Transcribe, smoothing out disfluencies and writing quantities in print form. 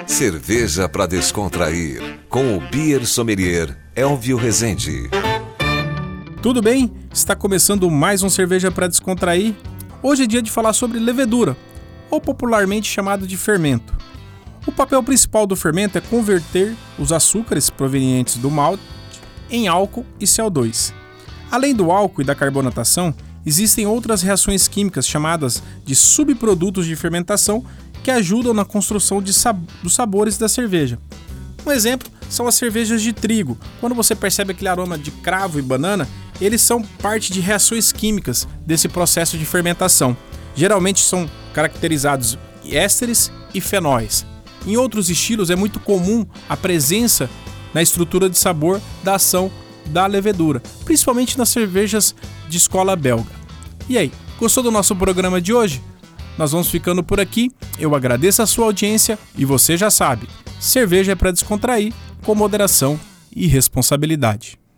Cerveja para descontrair, com o Beer Sommelier Elvio Rezende. Tudo bem? Está começando mais um Cerveja para Descontrair. Hoje é dia de falar sobre levedura, ou popularmente chamado de fermento. O papel principal do fermento é converter os açúcares provenientes do malte em álcool e CO2. Além do álcool e da carbonatação, existem outras reações químicas chamadas de subprodutos de fermentação que ajudam na construção dos sabores da cerveja. Um exemplo são as cervejas de trigo. Quando você percebe aquele aroma de cravo e banana, eles são parte de reações químicas desse processo de fermentação. Geralmente são caracterizados ésteres e fenóis. Em outros estilos é muito comum a presença na estrutura de sabor da ação da levedura, principalmente nas cervejas de escola belga. E aí, gostou do nosso programa de hoje? Nós vamos ficando por aqui, eu agradeço a sua audiência e você já sabe, cerveja é para descontrair, com moderação e responsabilidade.